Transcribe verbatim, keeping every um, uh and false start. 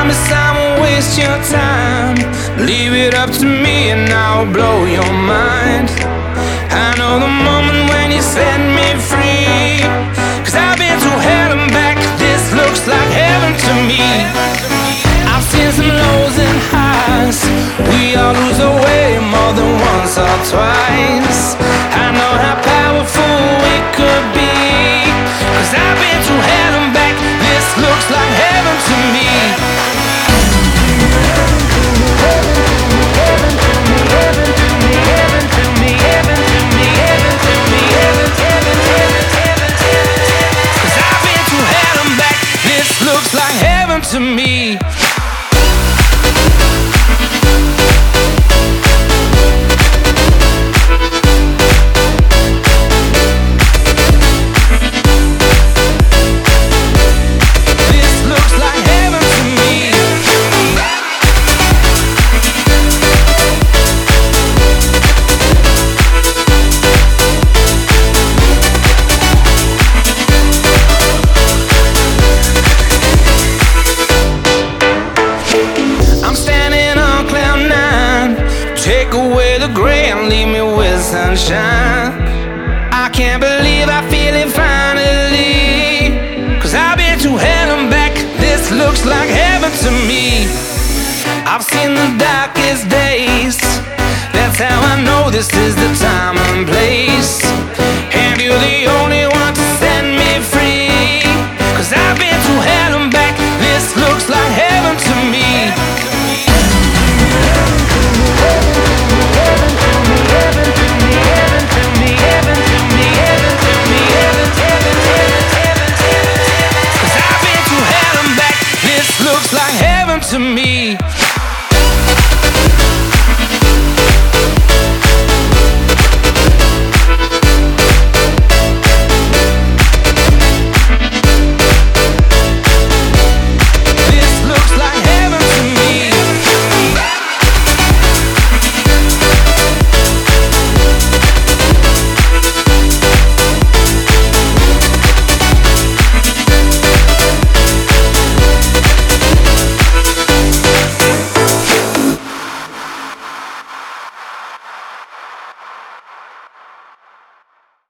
promise I won't waste your time. Leave it up to me and I'll blow your mind. I know the moment when you set me free, 'cause I've been through hell and back. This looks like heaven to me. I've seen some lows and highs. We all lose our way more than once or twice. I know how powerful we could be, 'cause I've been through hell and back. This looks like heaven to me. Looks like heaven to me. This looks like heaven to me. Take away the gray and leave me with sunshine. I can't believe I feel it finally, 'cause I've been through hell and back. This looks like heaven to me. I've seen the darkest days. That's how I know this is the time and place. And you're the only one to set me free, 'cause I've been through hell and back. This looks like heaven to me. Looks like heaven to me.